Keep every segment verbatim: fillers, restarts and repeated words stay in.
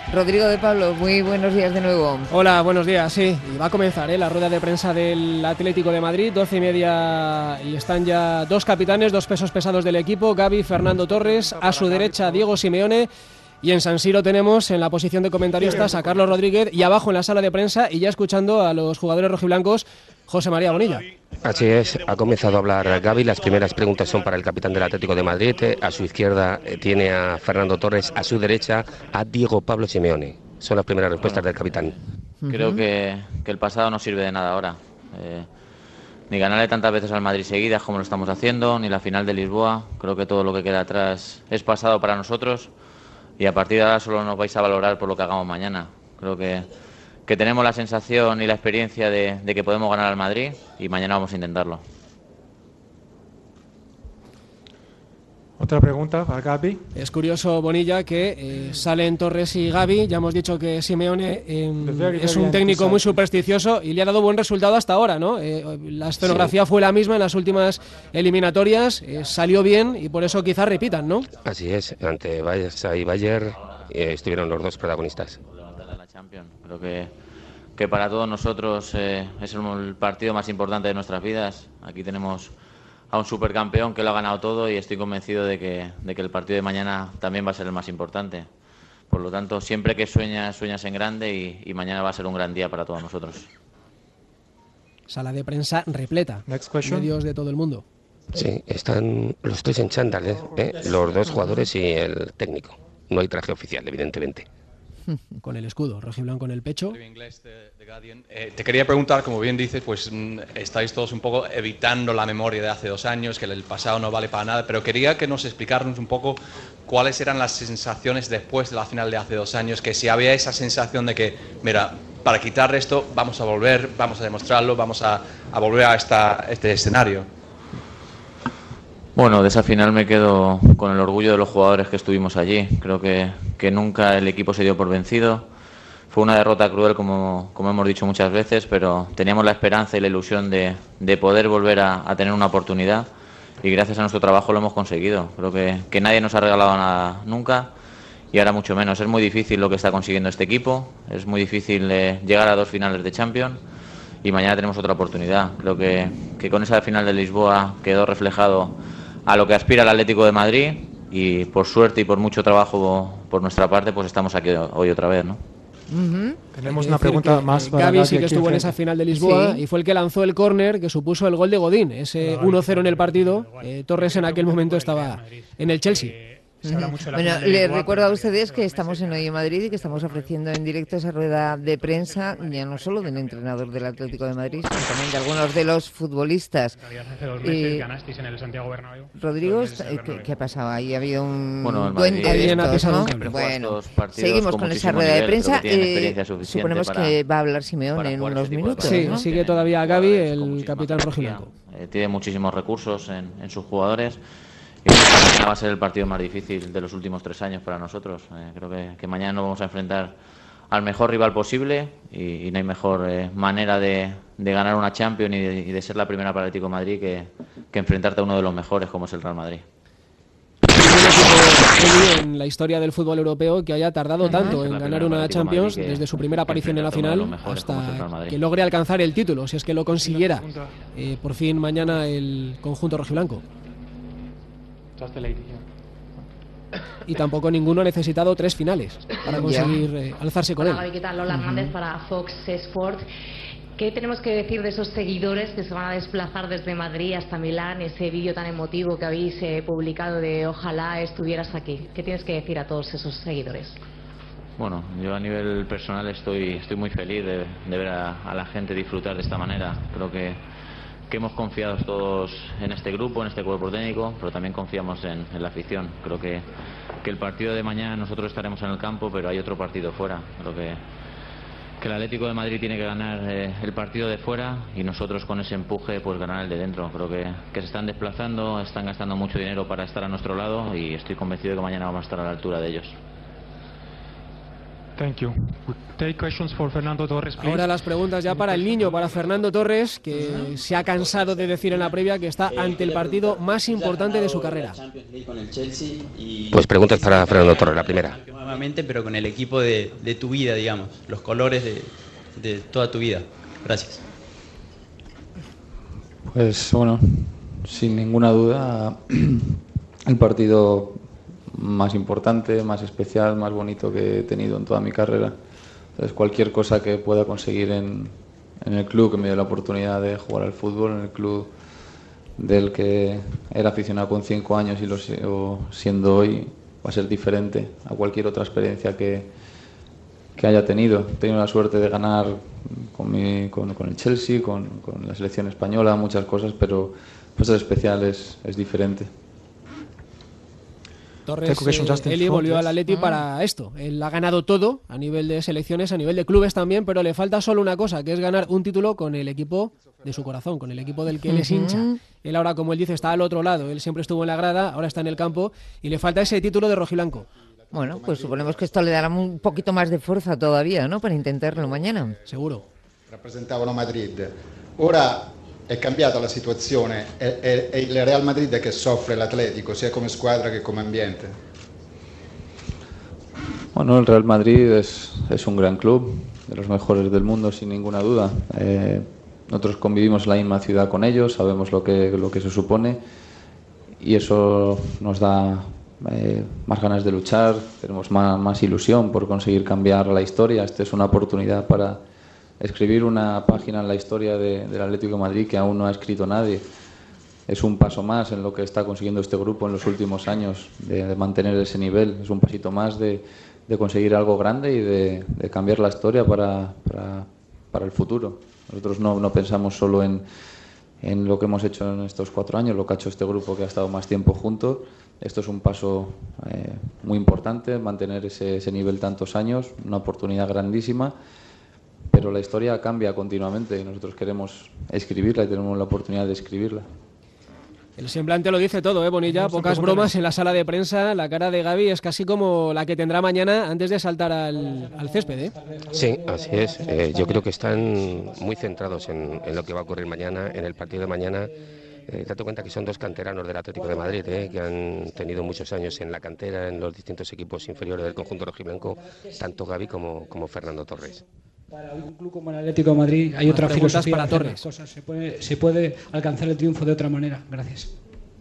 Rodrigo de Pablo, muy buenos días de nuevo. Hola, buenos días, sí. Y va a comenzar ¿eh? la rueda de prensa del Atlético de Madrid, doce y media, y están ya dos capitanes, dos pesos pesados del equipo, Gavi, Fernando Torres, a su derecha Diego Simeone, y en San Siro tenemos en la posición de comentaristas a Carlos Rodríguez, y abajo en la sala de prensa, y ya escuchando a los jugadores rojiblancos, José María Bonilla. Así es, ha comenzado a hablar Gavi. Las primeras preguntas son para el capitán del Atlético de Madrid. A su izquierda tiene a Fernando Torres, a su derecha a Diego Pablo Simeone. Son las primeras respuestas del capitán. Creo que, que el pasado no sirve de nada ahora. Eh, ni ganarle tantas veces al Madrid seguidas como lo estamos haciendo, ni la final de Lisboa. Creo que todo lo que queda atrás es pasado para nosotros y a partir de ahora solo nos vais a valorar por lo que hagamos mañana. Creo que, que tenemos la sensación y la experiencia de, de que podemos ganar al Madrid y mañana vamos a intentarlo. Otra pregunta para Gavi. Es curioso, Bonilla, que eh, salen Torres y Gavi. Ya hemos dicho que Simeone eh, es un técnico muy supersticioso y le ha dado buen resultado hasta ahora, ¿no? Eh, la escenografía sí. fue la misma en las últimas eliminatorias, eh, salió bien y por eso quizás repitan, ¿no? Así es, ante Barça y Bayern eh, estuvieron los dos protagonistas. Creo que, que para todos nosotros eh, es el partido más importante de nuestras vidas. Aquí tenemos a un supercampeón que lo ha ganado todo y estoy convencido de que, de que el partido de mañana también va a ser el más importante. Por lo tanto, siempre que sueñas, sueñas en grande y, y mañana va a ser un gran día para todos nosotros. Sala de prensa repleta, medios de todo el mundo. Sí, están los tres en chándal, ¿eh? ¿Eh? Los dos jugadores y el técnico. No hay traje oficial, evidentemente. Con el escudo rojiblanco en el pecho. Eh, te quería preguntar, como bien dices, pues mm, estáis todos un poco evitando la memoria de hace dos años, que el pasado no vale para nada, pero quería que nos explicarnos un poco cuáles eran las sensaciones después de la final de hace dos años, que si había esa sensación de que, mira, para quitar esto vamos a volver, vamos a demostrarlo, vamos a, a volver a esta, este escenario. Bueno, de esa final me quedo con el orgullo de los jugadores que estuvimos allí. Creo que, que nunca el equipo se dio por vencido. Fue una derrota cruel, como, como hemos dicho muchas veces, pero teníamos la esperanza y la ilusión de, de poder volver a, a tener una oportunidad y gracias a nuestro trabajo lo hemos conseguido. Creo que, que nadie nos ha regalado nada nunca y ahora mucho menos. Es muy difícil lo que está consiguiendo este equipo, es muy difícil eh, llegar a dos finales de Champions y mañana tenemos otra oportunidad. Creo que, que con esa final de Lisboa quedó reflejado a lo que aspira el Atlético de Madrid y por suerte y por mucho trabajo por nuestra parte pues estamos aquí hoy otra vez, ¿no? Uh-huh. Tenemos una pregunta más para Gavi sí que estuvo en esa final de Lisboa sí. y fue el que lanzó el córner que supuso el gol de Godín, ese uno cero en el partido. eh, Torres en aquel momento estaba en el Chelsea. Uh-huh. Bueno, les recuerdo a ustedes que estamos en Hoy en Madrid y que estamos ofreciendo en directo esa rueda de prensa, ya no solo del entrenador del Atlético de Madrid, sino también de algunos de los futbolistas. Hace dos meses eh, ganasteis en el Santiago Bernabéu. Rodrigo, ¿qué, ¿qué ha pasado? Ahí ha habido un bueno, duende de estos, ¿no? Bueno, seguimos con, con esa rueda nivel, de prensa. Que eh, suponemos para, que va a hablar Simeone en unos minutos. Sí, ¿no? sigue todavía Gavi, el capitán rojiblanco. Eh, tiene muchísimos recursos en, en sus jugadores. Y mañana va a ser el partido más difícil de los últimos tres años para nosotros. Eh, creo que, que mañana nos vamos a enfrentar al mejor rival posible y, y no hay mejor eh, manera de, de ganar una Champions y de, y de ser la primera para el Atlético de Madrid que, que enfrentarte a uno de los mejores como es el Real Madrid. En la historia del fútbol europeo que haya tardado uh-huh. tanto en ganar una Champions que, desde su primera aparición en la final hasta que logre alcanzar el título, si es que lo consiguiera eh, por fin mañana el conjunto rojiblanco. Y tampoco ninguno ha necesitado tres finales para conseguir eh, alzarse con Hola, él. ¿qué tal? Lola Hernández uh-huh. para Fox Sport. ¿Qué tenemos que decir de esos seguidores que se van a desplazar desde Madrid hasta Milán? Ese vídeo tan emotivo que habéis eh, publicado de ojalá estuvieras aquí. ¿Qué tienes que decir a todos esos seguidores? Bueno, yo a nivel personal estoy, estoy muy feliz de, de ver a, a la gente disfrutar de esta manera. Creo que que hemos confiado todos en este grupo, en este cuerpo técnico, pero también confiamos en, en la afición. Creo que, que el partido de mañana nosotros estaremos en el campo, pero hay otro partido fuera. Creo que, que el Atlético de Madrid tiene que ganar eh, el partido de fuera y nosotros con ese empuje pues ganar el de dentro. Creo que, que se están desplazando, están gastando mucho dinero para estar a nuestro lado y estoy convencido de que mañana vamos a estar a la altura de ellos. Thank you. We take questions for Fernando Torres, please. Ahora las preguntas ya para el niño, para Fernando Torres, que se ha cansado de decir en la previa que está ante el partido más importante de su carrera. Pues preguntas para Fernando Torres, la primera. Nuevamente, pero con el equipo de, de tu vida, digamos, los colores de, de toda tu vida. Gracias. Pues bueno, sin ninguna duda, el partido más importante, más especial, más bonito que he tenido en toda mi carrera. Entonces, cualquier cosa que pueda conseguir en, en el club, que me dio la oportunidad de jugar al fútbol, en el club del que era aficionado con cinco años y lo sigo siendo hoy, va a ser diferente a cualquier otra experiencia que, que haya tenido. He tenido la suerte de ganar con, mi, con, con el Chelsea, con, con la selección española, muchas cosas, pero pues el especial es, es diferente. Torres, eh, Eli volvió al Atleti para esto. Él ha ganado todo a nivel de selecciones, a nivel de clubes también, pero le falta solo una cosa, que es ganar un título con el equipo de su corazón, con el equipo del que él es hincha. Él ahora, como él dice, está al otro lado. Él siempre estuvo en la grada, ahora está en el campo y le falta ese título de rojiblanco. Bueno, pues suponemos que esto le dará un poquito más de fuerza todavía, ¿no? Para intentarlo mañana. Seguro. Rappresentavano Madrid. Ora è cambiata la situazione, è, è, è il Real Madrid che soffre l'Atletico, sia come squadra che come ambiente. Bueno, el Real Madrid es, es un gran club, de los mejores del mundo sin ninguna duda. Eh, nosotros convivimos en la misma ciudad con ellos, sabemos lo que, lo que se supone y eso nos da eh, más ganas de luchar, tenemos más, más ilusión por conseguir cambiar la historia. Esta es una oportunidad para escribir una página en la historia de, del Atlético de Madrid que aún no ha escrito nadie. Es un paso más en lo que está consiguiendo este grupo en los últimos años, de, de mantener ese nivel. Es un pasito más de, de conseguir algo grande y de, de cambiar la historia para, para, para el futuro. Nosotros no, no pensamos solo en, en lo que hemos hecho en estos cuatro años, lo que ha hecho este grupo que ha estado más tiempo juntos. Esto es un paso eh, muy importante, mantener ese, ese nivel tantos años, una oportunidad grandísima. Pero la historia cambia continuamente y nosotros queremos escribirla y tenemos la oportunidad de escribirla. El semblante lo dice todo, ¿eh, Bonilla? Pocas bromas en la sala de prensa. La cara de Gavi es casi como la que tendrá mañana antes de saltar al, al césped, ¿eh? Sí, así es. Eh, yo creo que están muy centrados en, en lo que va a ocurrir mañana, en el partido de mañana. Eh, date cuenta que son dos canteranos del Atlético de Madrid, eh, que han tenido muchos años en la cantera, en los distintos equipos inferiores del conjunto rojiblanco, tanto Gavi como, como Fernando Torres. Para un club como el Atlético de Madrid hay otra filosofía para Torres. Cosas. Se puede, se puede alcanzar el triunfo de otra manera. Gracias.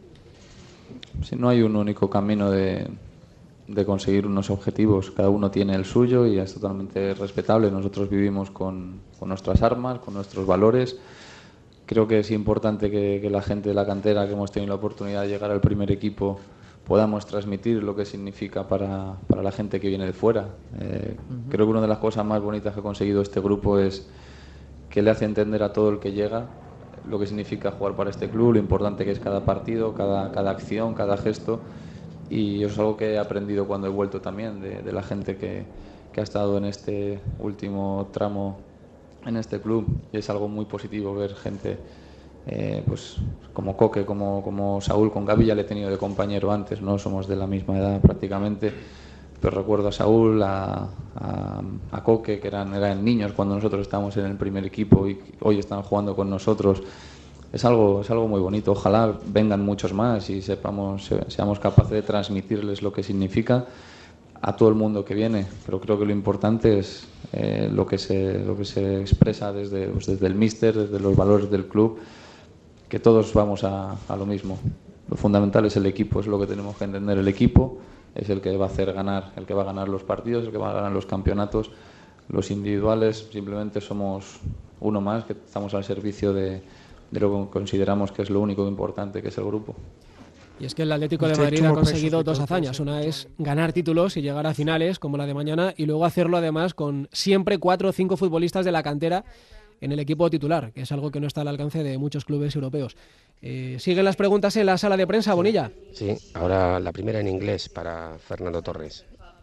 Sí, no hay un único camino de, de conseguir unos objetivos. Cada uno tiene el suyo y es totalmente respetable. Nosotros vivimos con, con nuestras armas, con nuestros valores. Creo que es importante que, que la gente de la cantera, que hemos tenido la oportunidad de llegar al primer equipo, podamos transmitir lo que significa para, para la gente que viene de fuera. Eh, uh-huh. Creo que una de las cosas más bonitas que ha conseguido este grupo es que le hace entender a todo el que llega lo que significa jugar para este club, lo importante que es cada partido, cada, cada acción, cada gesto, y eso es algo que he aprendido cuando he vuelto también de, de la gente que, que ha estado en este último tramo en este club, y es algo muy positivo ver gente Eh, pues como Coque, como, como Saúl. Con Gavi ya le he tenido de compañero antes, no somos de la misma edad prácticamente, pero recuerdo a Saúl, a, a, a Coque, que eran, eran niños cuando nosotros estábamos en el primer equipo y hoy están jugando con nosotros. Es algo, es algo muy bonito. Ojalá vengan muchos más y sepamos, seamos capaces de transmitirles lo que significa a todo el mundo que viene, pero creo que lo importante es eh, lo que se, lo que se expresa desde, pues desde el míster, desde los valores del club, que todos vamos a, a lo mismo. Lo fundamental es el equipo, es lo que tenemos que entender. El equipo es el que va a hacer ganar, el que va a ganar los partidos, el que va a ganar los campeonatos. Los individuales simplemente somos uno más, que estamos al servicio de, de lo que consideramos que es lo único importante, que es el grupo. Y es que el Atlético de Madrid ha conseguido dos hazañas. Una es ganar títulos y llegar a finales, como la de mañana, y luego hacerlo además con siempre cuatro o cinco futbolistas de la cantera en el equipo titular, que es algo que no está al alcance de muchos clubes europeos. Eh, ¿Siguen las preguntas en la sala de prensa, Bonilla? Sí, ahora la primera en inglés para Fernando Torres.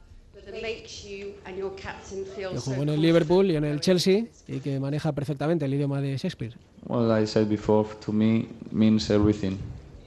Que jugó en el Liverpool y en el Chelsea y que maneja perfectamente el idioma de Shakespeare. Well, I said before, to me means everything.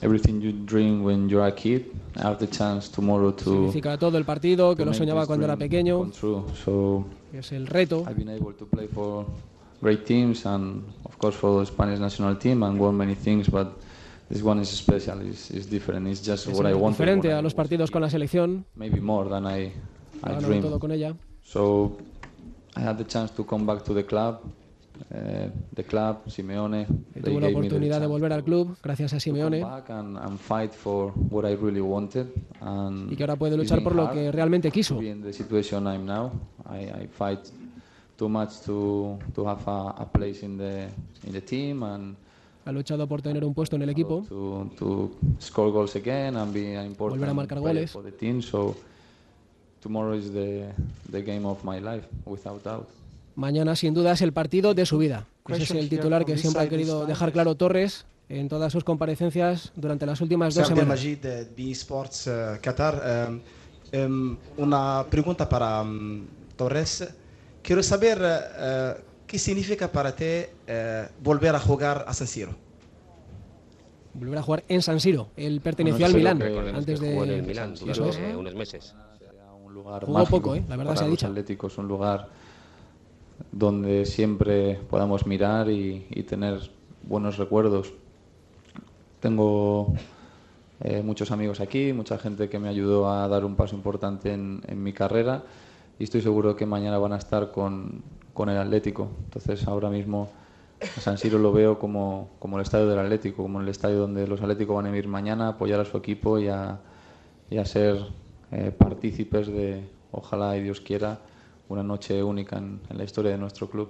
everything you dream when you're a kid. I have the chance tomorrow to. Significa todo el partido, que lo soñaba cuando era pequeño. So es el reto. I've been able to play for great teams and of course for the Spanish national team and won many things, but this one is special. It's, it's different. It's just es what I wanted. Diferente a los partidos con la selección. Maybe more than I I dreamed. Todo con ella. So I had the chance to come back to the club. Uh, the club, Simeone. Tuvo la oportunidad de volver al club gracias a Simeone. And, and fight for what I really wanted. And y que ahora puede luchar por lo que realmente quiso. In the situation I'm now, I, I fight too much to to have a, a place in the in the team and. Ha luchado por tener un puesto en el equipo. To, to score goals again and be an important volver a marcar goles. For the team. So tomorrow is the the game of my life, without doubt. Mañana, sin duda, es el partido de su vida. Ese es el titular que siempre ha querido dejar claro Torres en todas sus comparecencias durante las últimas dos semanas. Majid de B Sports uh, Qatar. Um, um, una pregunta para um, Torres. Quiero saber uh, qué significa para ti uh, volver a jugar a San Siro. Volver a jugar en San Siro. Él perteneció al Milán antes de. Jugó en el Milán durante unos meses. Un lugar Jugó poco, ¿eh? La verdad se ha dicho. Atlético es un lugar donde siempre podamos mirar y, y tener buenos recuerdos. Tengo eh, muchos amigos aquí, mucha gente que me ayudó a dar un paso importante en, en mi carrera y estoy seguro que mañana van a estar con, con el Atlético. Entonces ahora mismo a San Siro lo veo como, como el estadio del Atlético, como el estadio donde los Atléticos van a ir mañana a apoyar a su equipo y a, y a ser eh, partícipes de, ojalá y Dios quiera, una noche única en, en la historia de nuestro club.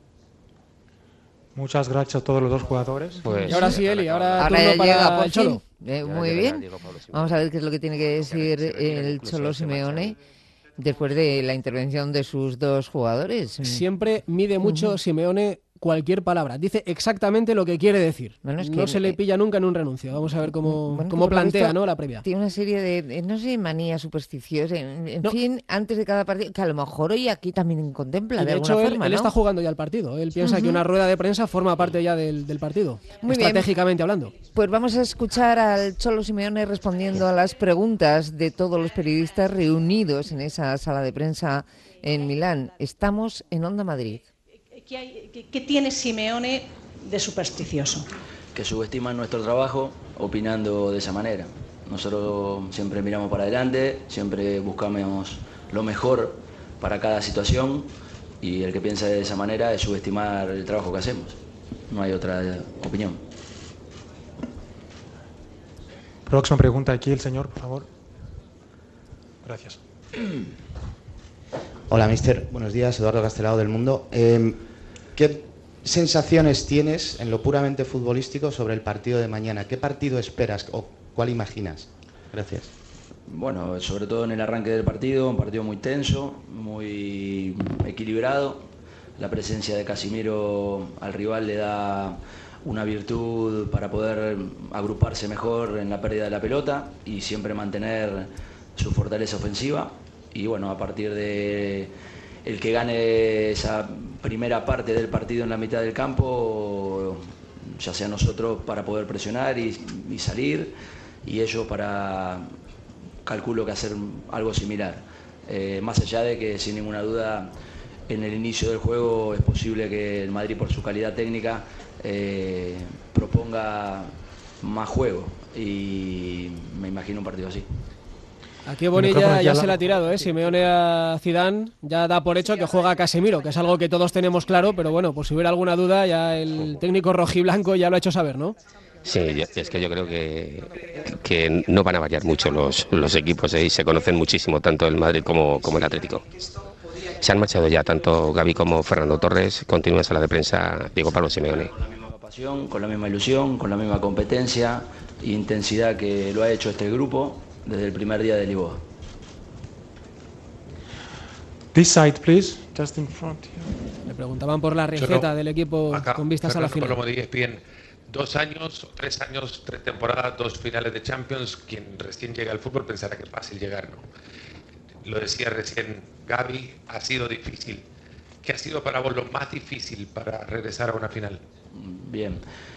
Muchas gracias a todos los dos jugadores. Pues, y ahora sí, Eli, ahora, ahora turno para llega el Cholo. Eh, muy bien. Vamos a ver qué es lo que tiene que decir el Cholo Simeone después de la intervención de sus dos jugadores. Siempre mide mucho uh-huh. Simeone cualquier palabra. Dice exactamente lo que quiere decir. Bueno, es que no se le pilla nunca en un renuncio. Vamos a ver cómo, bueno, cómo plantea, ¿no?, la previa. Tiene una serie de, no sé, manías supersticiosas, en, en no. fin, antes de cada partido, que a lo mejor hoy aquí también contempla y de, de alguna hecho, forma, él, ¿no? él está jugando ya el partido. Él piensa uh-huh. que una rueda de prensa forma parte ya del, del partido, Muy estratégicamente bien. hablando. Pues vamos a escuchar al Cholo Simeone respondiendo a las preguntas de todos los periodistas reunidos en esa sala de prensa en Milán. Estamos en Onda Madrid. ¿Qué, hay, qué, ¿Qué tiene Simeone de supersticioso? Que subestiman nuestro trabajo opinando de esa manera. Nosotros siempre miramos para adelante, siempre buscamos lo mejor para cada situación y el que piensa de esa manera es subestimar el trabajo que hacemos. No hay otra opinión. Próxima pregunta aquí, el señor, por favor. Gracias. Hola, mister. Buenos días, Eduardo Castelao del Mundo. Eh, ¿Qué sensaciones tienes en lo puramente futbolístico sobre el partido de mañana? ¿Qué partido esperas o cuál imaginas? Gracias. Bueno, sobre todo en el arranque del partido, un partido muy tenso, muy equilibrado. La presencia de Casimiro al rival le da una virtud para poder agruparse mejor en la pérdida de la pelota y siempre mantener su fortaleza ofensiva. Y bueno, a partir de el que gane esa primera parte del partido en la mitad del campo, ya sea nosotros para poder presionar y, y salir, y ellos para, calculo que hacer algo similar. Eh, más allá de que sin ninguna duda en el inicio del juego es posible que el Madrid, por su calidad técnica, eh, proponga más juego, y me imagino un partido así. Aquí Boni ya, ya se la ha tirado, ¿eh? Simeone a Zidane ya da por hecho que juega a Casemiro, que es algo que todos tenemos claro, pero bueno, por si hubiera alguna duda, ya el técnico rojiblanco ya lo ha hecho saber, ¿no? Sí, es que yo creo que, que no van a variar mucho los, los equipos, ¿eh? Y se conocen muchísimo, tanto el Madrid como, como el Atlético. Se han marchado ya tanto Gavi como Fernando Torres, continúa en sala de prensa Diego Pablo Simeone. Con la misma pasión, con la misma ilusión, con la misma competencia e intensidad que lo ha hecho este grupo desde el primer día de Lisboa. This side, please, just in front here. Le preguntaban por la receta del equipo acá, con vistas Fernando a la final. Palomo de E S P N. Dos años, tres años, tres temporadas, dos finales de Champions. Quien recién llega al fútbol pensará que es fácil llegar, ¿no? Lo decía recién Gavi, ha sido difícil. ¿Qué ha sido para vos lo más difícil para regresar a una final? Bien.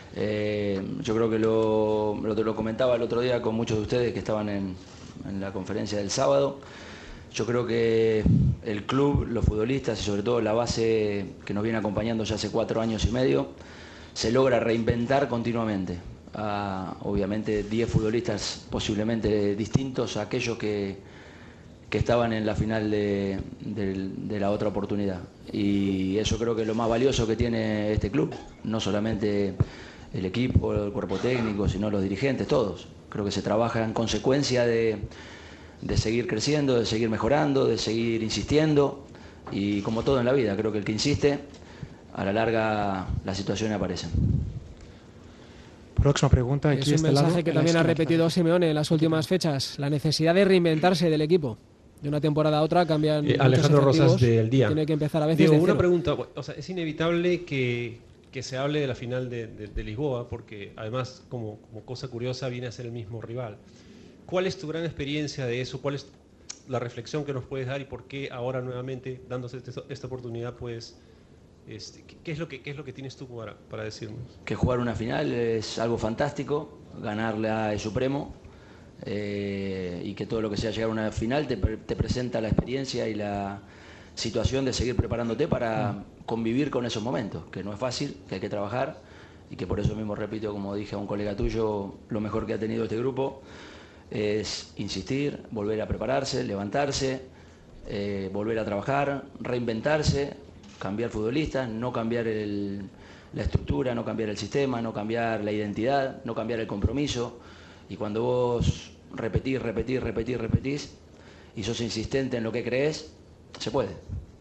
Eh, yo creo que lo, lo, lo comentaba el otro día con muchos de ustedes que estaban en, en la conferencia del sábado. Yo creo que el club, los futbolistas y sobre todo la base que nos viene acompañando ya hace cuatro años y medio, se logra reinventar continuamente. Ah, obviamente diez futbolistas posiblemente distintos a aquellos que, que estaban en la final de, de, de la otra oportunidad. Y eso creo que es lo más valioso que tiene este club, no solamente el equipo, el cuerpo técnico, sino los dirigentes, todos. Creo que se trabaja en consecuencia de, de seguir creciendo, de seguir mejorando, de seguir insistiendo, y como todo en la vida, creo que el que insiste, a la larga las situaciones aparecen. Próxima pregunta. Aquí es un este mensaje lado, que también ha repetido Simeone en las últimas fechas, la necesidad de reinventarse del equipo. De una temporada a otra cambian eh, Alejandro Rosas del Día. Tiene que empezar a veces Diego, de una cero. pregunta, o sea, es inevitable que, que se hable de la final de, de, de Lisboa, porque además, como, como cosa curiosa, viene a ser el mismo rival. ¿Cuál es tu gran experiencia de eso? ¿Cuál es la reflexión que nos puedes dar y por qué ahora nuevamente, dándose esta, esta oportunidad, pues, este, ¿qué es lo que, qué es lo que tienes tú para, para decirnos? Que jugar una final es algo fantástico, ganarle a El Supremo, eh, y que todo lo que sea llegar a una final te, te presenta la experiencia y la situación de seguir preparándote para convivir con esos momentos, que no es fácil, que hay que trabajar, y que por eso mismo repito, como dije a un colega tuyo, lo mejor que ha tenido este grupo es insistir, volver a prepararse, levantarse, eh, volver a trabajar, reinventarse, cambiar futbolistas, no cambiar el, la estructura, no cambiar el sistema, no cambiar la identidad, no cambiar el compromiso. Y cuando vos repetís, repetís, repetís, repetís y sos insistente en lo que crees, se puede.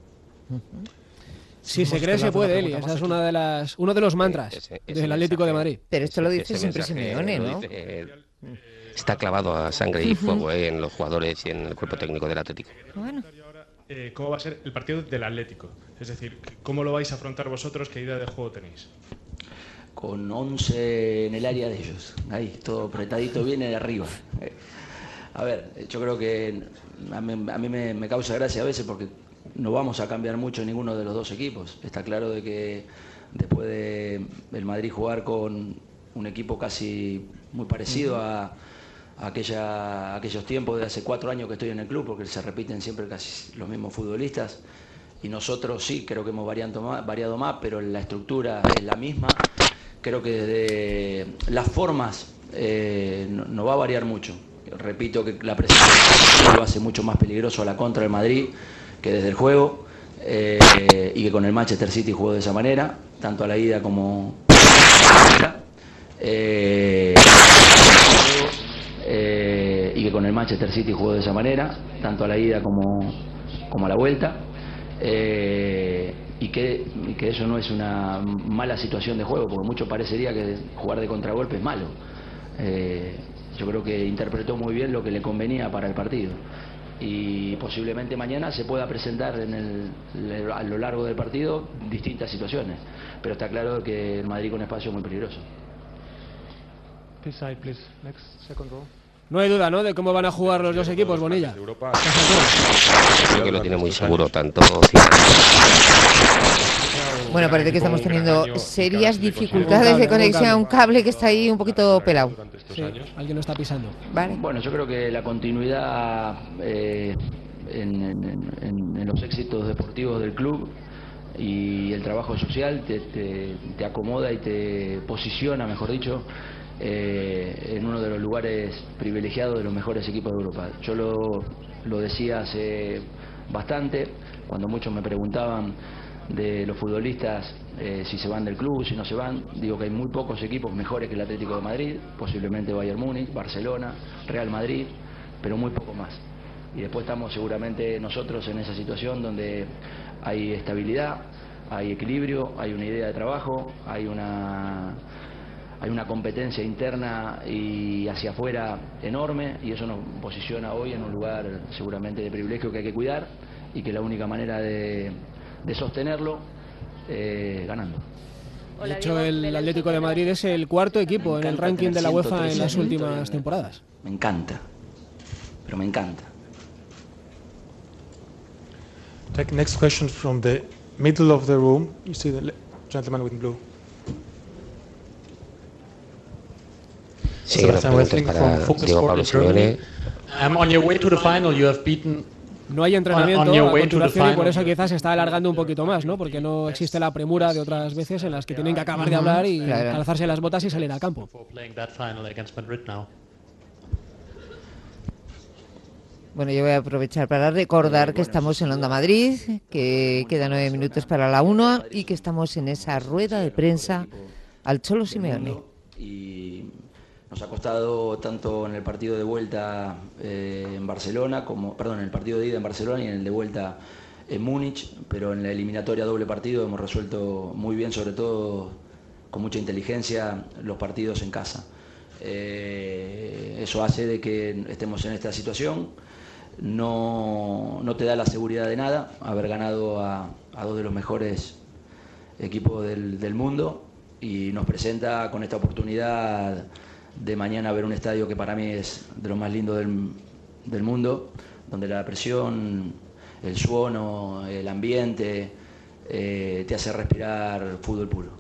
Si se cree, se puede, Eli. Esa es una de las, uno de los mantras ese, ese del Atlético de Madrid. Pero esto lo dice siempre Simeone, ¿no? Dice, eh, está clavado a sangre y fuego eh, en los jugadores y en el cuerpo técnico del Atlético. Bueno. Eh, ¿Cómo va a ser el partido del Atlético? Es decir, ¿cómo lo vais a afrontar vosotros? ¿Qué idea de juego tenéis? Con once en el área de ellos. Ahí, todo apretadito, viene de arriba. A ver, yo creo que a mí, a mí me, me causa gracia a veces porque no vamos a cambiar mucho ninguno de los dos equipos. Está claro de que después de el Madrid jugar con un equipo casi muy parecido uh-huh. a, a, aquella, a aquellos tiempos de hace cuatro años que estoy en el club, porque se repiten siempre casi los mismos futbolistas, y nosotros sí, creo que hemos variado más, variado más pero la estructura es la misma. Creo que desde las formas eh, no, no va a variar mucho. Repito que la presencia lo hace mucho más peligroso a la contra del Madrid que desde el juego, eh, y que con el Manchester City jugó de esa manera, tanto a la ida como a la eh, eh, y que con el Manchester City jugó de esa manera, tanto a la ida como, como a la vuelta. Eh, y que, y que eso no es una mala situación de juego, porque mucho parecería que jugar de contragolpe es malo. Eh, yo creo que interpretó muy bien lo que le convenía para el partido, y posiblemente mañana se pueda presentar en el, a lo largo del partido distintas situaciones, pero está claro que el Madrid con espacio es muy peligroso. This side, please. Next, second row. No hay duda, ¿no?, de cómo van a jugar los dos equipos, Bonilla. Creo que lo tiene muy seguro tanto. Bueno, parece que estamos teniendo serias dificultades de conexión a un cable que está ahí un poquito pelado. Sí, alguien lo está pisando. Vale. Bueno, yo creo que la continuidad eh, en, en, en, en los éxitos deportivos del club y el trabajo social te, te, te acomoda y te posiciona, mejor dicho, Eh, en uno de los lugares privilegiados de los mejores equipos de Europa. Yo lo, lo decía hace bastante, cuando muchos me preguntaban de los futbolistas eh, si se van del club, si no se van. Digo que hay muy pocos equipos mejores que el Atlético de Madrid, posiblemente Bayern Múnich, Barcelona, Real Madrid, pero muy poco más. Y después estamos seguramente nosotros en esa situación donde hay estabilidad, hay equilibrio, hay una idea de trabajo, hay una... hay una competencia interna y hacia afuera enorme, y eso nos posiciona hoy en un lugar seguramente de privilegio que hay que cuidar, y que la única manera de, de sostenerlo es eh, ganando. De hecho, el Atlético de Madrid es el cuarto equipo en el ranking de la UEFA en las últimas temporadas. Me encanta, pero me encanta. Take next question from the middle of the room. You see the gentleman with blue. Sí, las preguntas para Diego Pablo Simeone. Um, on your way to the final, you have beaten. No hay entrenamiento on, on a continuación y por eso quizás se está alargando un poquito más, ¿no? Porque no existe la premura de otras veces en las que tienen que acabar de hablar y claro. calzarse las botas y salir al campo. Bueno, yo voy a aprovechar para recordar que estamos en Onda Madrid, que quedan nueve minutos para la una y que estamos en esa rueda de prensa al Cholo Simeone. Y nos ha costado tanto en el partido de vuelta eh, en Barcelona, como, perdón, en el partido de ida en Barcelona y en el de vuelta en Múnich, pero en la eliminatoria doble partido hemos resuelto muy bien, sobre todo con mucha inteligencia, los partidos en casa. Eh, eso hace de que estemos en esta situación. No, no te da la seguridad de nada haber ganado a, a dos de los mejores equipos del, del mundo y nos presenta con esta oportunidad de mañana ver un estadio que para mí es de los más lindos del, del mundo, donde la presión, el suono, el ambiente eh, te hace respirar fútbol puro.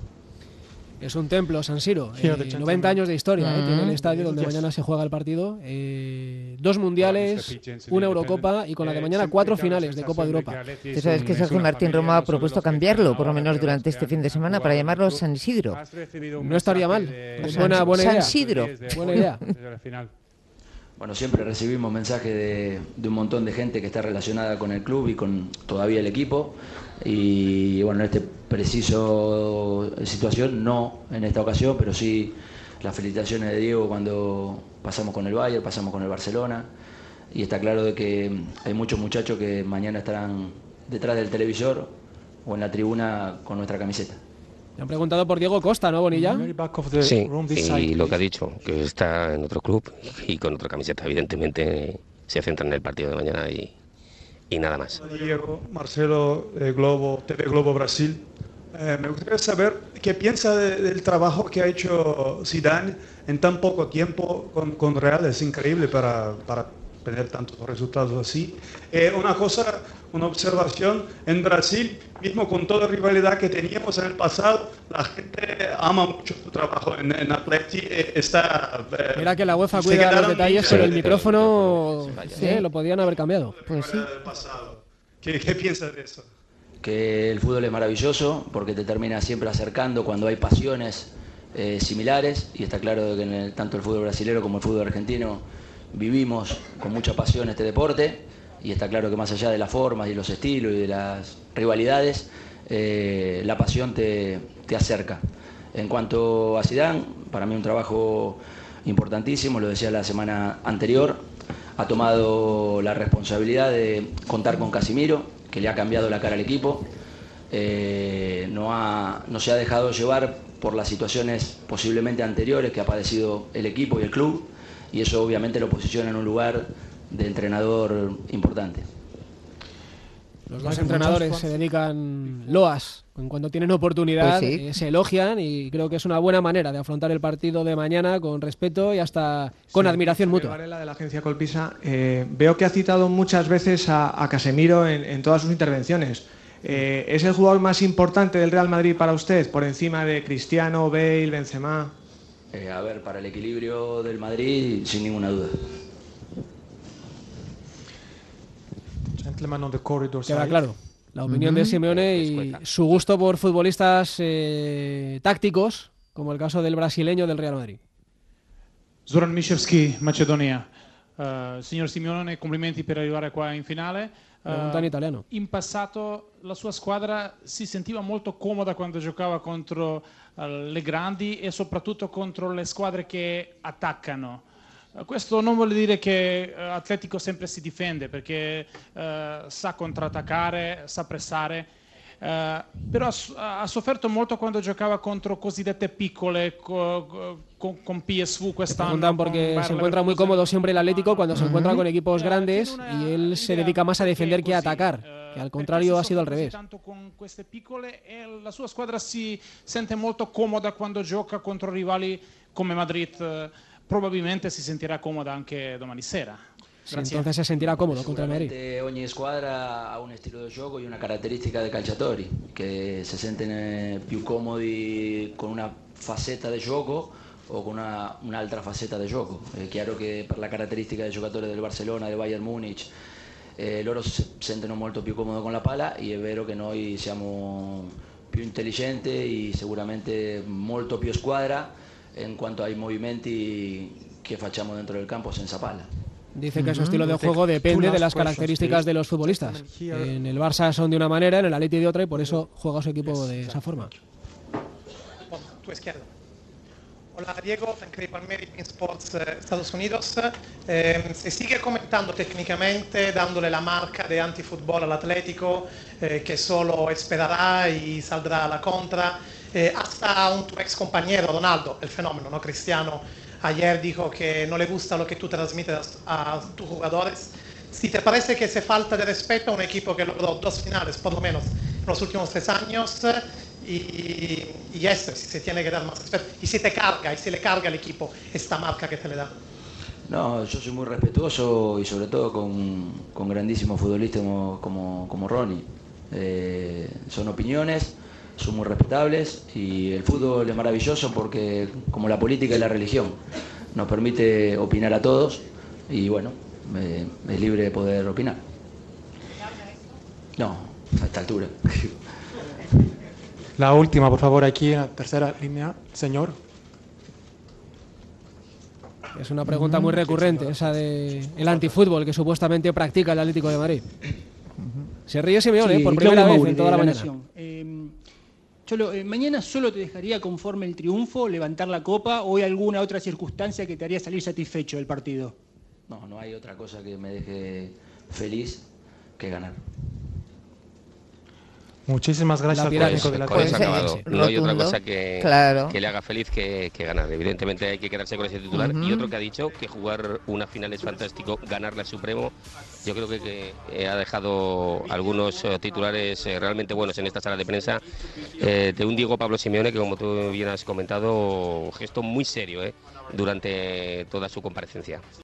Es un templo, San Siro, eh, noventa años de historia, eh, tiene el estadio donde mañana se juega el partido, eh, dos mundiales, una Eurocopa y con la de mañana cuatro finales de Copa de Europa. Tú sabes que Sergio Martín Roma ha propuesto cambiarlo, por lo menos durante este fin de semana, para llamarlo San Isidro. No estaría mal, es buena, buena idea. San Isidro. Buena idea. Bueno, siempre recibimos mensajes de, de un montón de gente que está relacionada con el club y con todavía el equipo. Y bueno, en esta preciso situación, no en esta ocasión, pero sí las felicitaciones de Diego cuando pasamos con el Bayern, pasamos con el Barcelona. Y está claro de que hay muchos muchachos que mañana estarán detrás del televisor o en la tribuna con nuestra camiseta. Me han preguntado por Diego Costa, ¿no, Bonilla? Sí, y lo que ha dicho, que está en otro club y con otra camiseta. Evidentemente se centra en el partido de mañana y, y nada más. Diego, Marcelo, eh, Globo, T V Globo Brasil. Eh, me gustaría saber qué piensa de, del trabajo que ha hecho Zidane en tan poco tiempo con, con Real. Es increíble para, para tener tantos resultados así. Eh, una cosa, una observación, en Brasil, mismo con toda la rivalidad que teníamos en el pasado, la gente ama mucho su trabajo en, en Atleti. Eh, está, eh, Mira que la UEFA cuida los detalles, pero el micrófono sí, eh, lo podían haber cambiado. Pues sí. ¿Qué, ¿Qué piensas de eso? Que el fútbol es maravilloso porque te termina siempre acercando cuando hay pasiones eh, similares, y está claro que en el, tanto el fútbol brasileño como el fútbol argentino vivimos con mucha pasión este deporte, y está claro que más allá de las formas y los estilos y de las rivalidades, eh, la pasión te, te acerca. En cuanto a Zidane, para mí un trabajo importantísimo, lo decía la semana anterior, ha tomado la responsabilidad de contar con Casemiro, que le ha cambiado la cara al equipo, eh, no, ha, no se ha dejado llevar por las situaciones posiblemente anteriores que ha padecido el equipo y el club, y eso obviamente lo posiciona en un lugar de entrenador importante. Los dos entrenadores se dedican loas cuando tienen oportunidad, pues sí. eh, se elogian, y creo que es una buena manera de afrontar el partido de mañana con respeto y hasta con sí, admiración mutua. Varela, de la agencia Colpisa, eh, veo que ha citado muchas veces a, a Casemiro en, en todas sus intervenciones. Eh, ¿Es el jugador más importante del Real Madrid para usted, por encima de Cristiano, Bale, Benzema? Eh, a ver, para el equilibrio del Madrid, sin ninguna duda. Queda claro la opinión uh-huh. de Simeone y su gusto por futbolistas eh, tácticos, como el caso del brasileño del Real Madrid. Zoran Mishevski, Macedonia. Uh, signor Simeone, complimenti per arrivare qua in finale. Uh, in italiano. In passato la sua squadra si sentiva molto comoda quando giocava contro uh, le grandi e soprattutto contro le squadre che attaccano. Questo non vuol dire che uh, Atletico sempre si difende, perché uh, sa contrattaccare, sa pressare, uh, però ha, ha sofferto molto quando giocava contro cosiddette piccole, co, con, con P S V quest'anno. Porque se encuentra muy cómodo siempre el Atlético cuando se encuentra con equipos grandes, y él se dedica más a defender que a atacar, que al contrario ha sido al revés. Tanto con queste piccole, e la sua squadra si sente molto comoda quando gioca contro rivali come Madrid. Probabilmente si sentirà comoda anche domani sera. Sí, entonces se sentirá cómodo contra el Madrid. Ogni squadra ha un estilo di gioco e una caratteristica dei calciatori che si sentono più comodi con una faceta di gioco o con una, un'altra faceta di gioco. È chiaro che per la caratteristica dei giocatori del Barcellona, del Bayern Munich, eh, loro si sentono molto più comodi con la palla, e è vero che noi siamo più intelligenti e sicuramente molto più squadra in quanto ai movimenti che facciamo dentro del campo senza palla. Dice que su estilo de juego depende de las características de los futbolistas. En el Barça son de una manera, en el Atleti de otra, y por eso juega su equipo de esa forma. Tu izquierda. Hola Diego, Tancredi Palmeri, Bein Sports, Estados Unidos. Eh, se sigue comentando técnicamente, dándole la marca de antifútbol al Atlético, eh, que solo esperará y saldrá a la contra. Eh, hasta un tu ex compañero, Ronaldo, el fenómeno, ¿no? Cristiano, ayer dijo que no le gusta lo que tú transmites a, a tus jugadores. Si te parece que se falta de respeto a un equipo que logró dos finales, por lo menos, en los últimos tres años, y, y eso, si se tiene que dar más respeto, y si te carga, y si le carga al equipo esta marca que te le da. No, yo soy muy respetuoso y sobre todo con, con grandísimos futbolistas como, como, como Ronnie. Eh, son opiniones, son muy respetables y el fútbol es maravilloso porque, como la política y la religión, nos permite opinar a todos y bueno, eh, es libre de poder opinar. No, a esta altura. La última, por favor, aquí en la tercera línea, señor. Es una pregunta muy recurrente, esa de el antifútbol que supuestamente practica el Atlético de Madrid. Se ríe Simeone, Sí, por primera Claudio vez Mauri, en toda de la La mañana. Nación. Eh, Cholo, eh, ¿mañana solo te dejaría conforme el triunfo, levantar la copa, o hay alguna otra circunstancia que te haría salir satisfecho del partido? No, no hay otra cosa que me deje feliz que ganar. Muchísimas gracias al técnico de la Con eso Atlético. acabado. No hay otra cosa que, claro. que le haga feliz que, que ganar. Evidentemente hay que quedarse con ese titular. Uh-huh. Y otro que ha dicho que jugar una final es fantástico, ganarla es supremo. Yo creo que, que eh, ha dejado algunos eh, titulares eh, realmente buenos en esta sala de prensa. Eh, de un Diego Pablo Simeone que, como tú bien has comentado, gesto muy serio eh, durante toda su comparecencia.